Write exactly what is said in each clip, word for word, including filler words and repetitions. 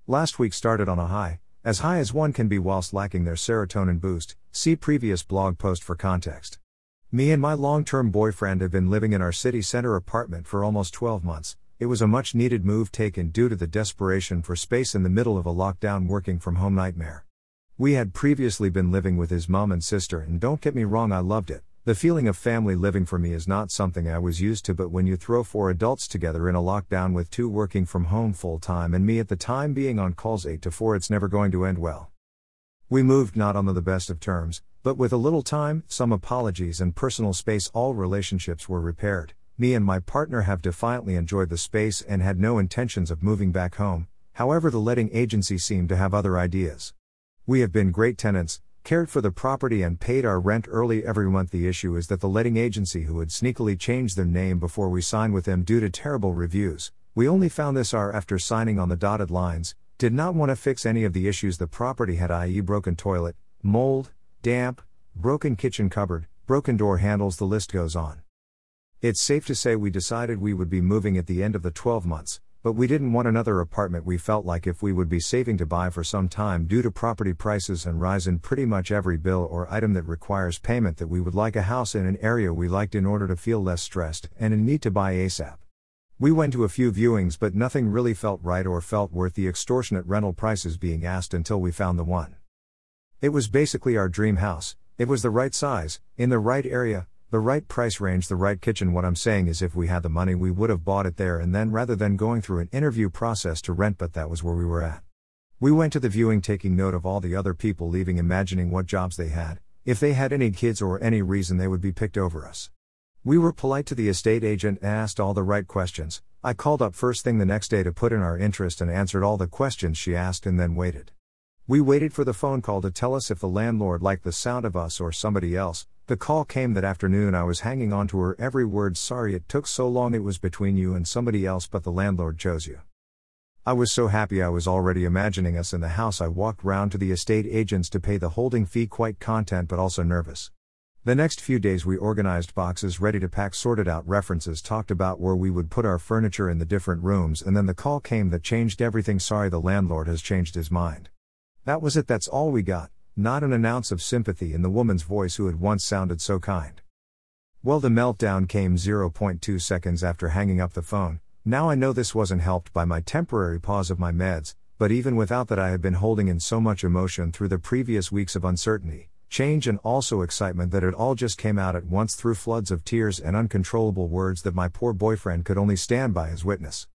Last week started on a high, as high as one can be whilst lacking their serotonin boost. See previous blog post for context. Me and my long-term boyfriend have been living in our city center apartment for almost twelve months. It was a much needed move taken due to the desperation for space in the middle of a lockdown working from home nightmare. We had previously been living with his mom and sister, and don't get me wrong, I loved it. The feeling of family living for me is not something I was used to, but when you throw four adults together in a lockdown with two working from home full time and me at the time being on calls eight to four, it's never going to end well. We moved not on the best of terms, but with a little time, some apologies and personal space, all relationships were repaired. Me and my partner have defiantly enjoyed the space and had no intentions of moving back home. However, the letting agency seemed to have other ideas. We have been great tenants, cared for the property and paid our rent early every month. The issue is that the letting agency, who had sneakily changed their name before we signed with them due to terrible reviews, we only found this hour after signing on the dotted lines, did not want to fix any of the issues the property had, that is broken toilet, mold, damp, broken kitchen cupboard, broken door handles, the list goes on. It's safe to say we decided we would be moving at the end of the twelve months, but we didn't want another apartment. We felt like if we would be saving to buy for some time due to property prices and rise in pretty much every bill or item that requires payment, that we would like a house in an area we liked in order to feel less stressed and in need to buy ASAP. We went to a few viewings, but nothing really felt right or felt worth the extortionate rental prices being asked until we found the one. It was basically our dream house. It was the right size, in the right area, the right price range, the right kitchen. What I'm saying is, if we had the money, we would have bought it there and then, rather than going through an interview process to rent, but that was where we were at. We went to the viewing taking note of all the other people leaving, imagining what jobs they had, if they had any kids or any reason they would be picked over us. We were polite to the estate agent and asked all the right questions. I called up first thing the next day to put in our interest and answered all the questions she asked, and then waited. We waited for the phone call to tell us if the landlord liked the sound of us or somebody else. The call came that afternoon. I was hanging on to her every word. Sorry it took so long, it was between you and somebody else, but the landlord chose you. I was so happy, I was already imagining us in the house. I walked round to the estate agents to pay the holding fee, quite content but also nervous. The next few days we organized boxes ready to pack, sorted out references, talked about where we would put our furniture in the different rooms, and then the call came that changed everything. Sorry, the landlord has changed his mind. That was it, that's all we got, not an ounce of sympathy in the woman's voice who had once sounded so kind. Well, the meltdown came zero point two seconds after hanging up the phone. Now I know this wasn't helped by my temporary pause of my meds, but even without that I had been holding in so much emotion through the previous weeks of uncertainty, change and also excitement that it all just came out at once through floods of tears and uncontrollable words that my poor boyfriend could only stand by as witness.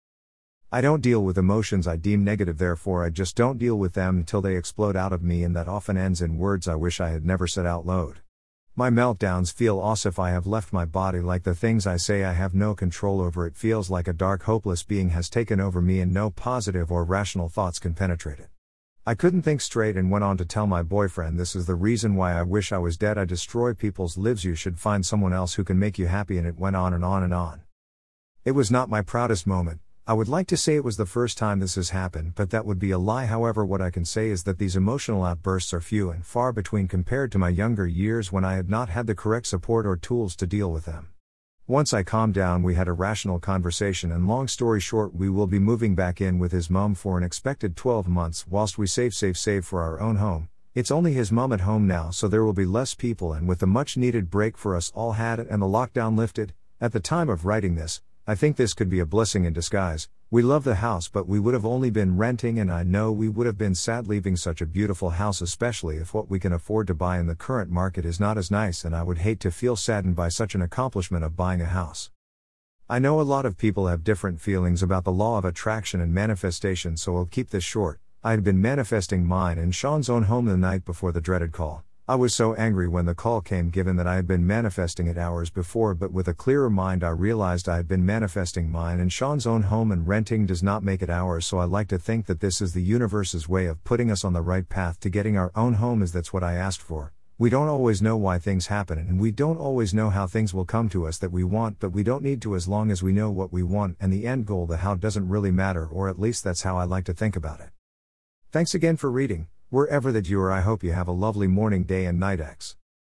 I don't deal with emotions I deem negative, therefore I just don't deal with them until they explode out of me, and that often ends in words I wish I had never said out loud. My meltdowns feel as if I have left my body, like the things I say I have no control over. It feels like a dark, hopeless being has taken over me and no positive or rational thoughts can penetrate it. I couldn't think straight and went on to tell my boyfriend, this is the reason why I wish I was dead. I destroy people's lives. You should find someone else who can make you happy. And it went on and on and on. It was not my proudest moment. I would like to say it was the first time this has happened, but that would be a lie. However, what I can say is that these emotional outbursts are few and far between compared to my younger years when I had not had the correct support or tools to deal with them. Once I calmed down, we had a rational conversation, and long story short, we will be moving back in with his mom for an expected twelve months whilst we save save save for our own home. It's only his mom at home now, so there will be less people, and with the much needed break for us all had and the lockdown lifted, at the time of writing this, I think this could be a blessing in disguise. We love the house, but we would have only been renting, and I know we would have been sad leaving such a beautiful house, especially if what we can afford to buy in the current market is not as nice, and I would hate to feel saddened by such an accomplishment of buying a house. I know a lot of people have different feelings about the law of attraction and manifestation, so I'll keep this short. I had been manifesting mine and Sean's own home the night before the dreaded call. I was so angry when the call came, given that I had been manifesting it hours before, but with a clearer mind I realized I had been manifesting mine and Sean's own home, and renting does not make it ours, so I like to think that this is the universe's way of putting us on the right path to getting our own home, as that's what I asked for. We don't always know why things happen, and we don't always know how things will come to us that we want, but we don't need to as long as we know what we want, and the end goal, the how, doesn't really matter, or at least that's how I like to think about it. Thanks again for reading. Wherever that you are, I hope you have a lovely morning, day and night. X.